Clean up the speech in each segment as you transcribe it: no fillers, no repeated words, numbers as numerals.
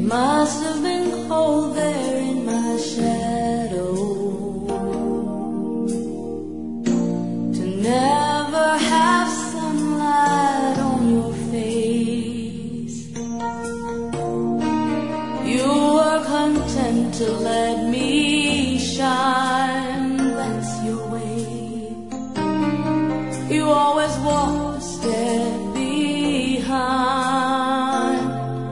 must have been cold there in my shadow to never have sunlight on your face. You were content to let me shine, that's your way. You always walked a step behind.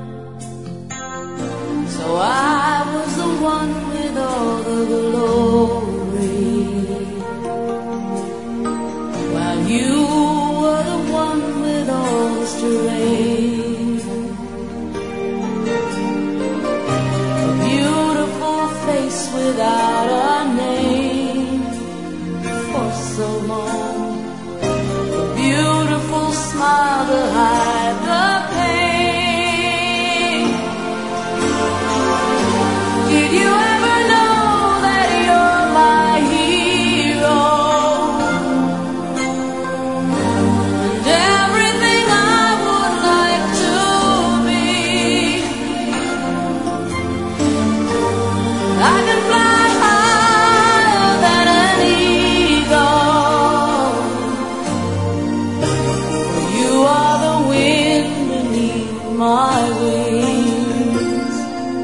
So I was the one with all the glory, while you were the one with all the strength. A beautiful face without a name for so long, a beautiful smile to hide the pain. Did you ever know that you're my hero? And everything I would like to be. I can fly higher than an eagle. You are the wind beneath my wings.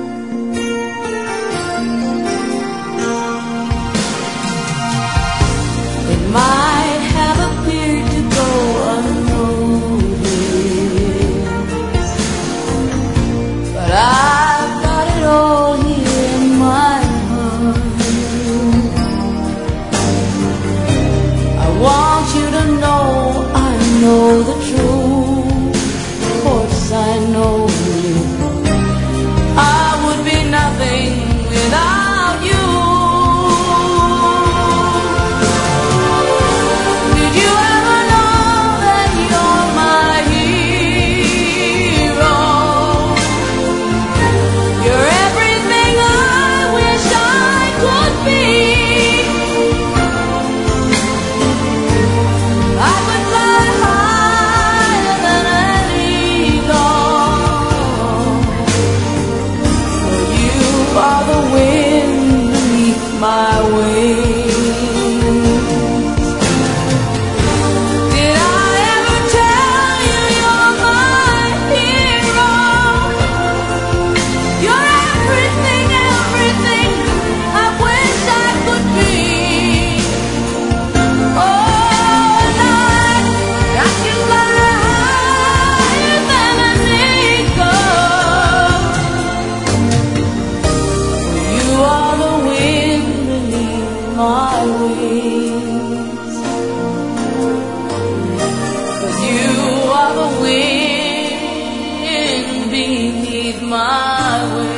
It might have appeared to go unnoticed, but I've got it all here in my heart. I want you to know I know the truth. Of course I know you. I would be nothing without you. Did you ever know that you're my hero? You're everything I wish I could be. I could fly higher than an eagle. For you are the wind beneath my wings. Did I ever tell you you're my hero? You're everything, everything I wish I could be. Oh, Lord, I can fly higher than an eagle. You are the wind beneath my wings. 'Cause you are the wind beneath my wings.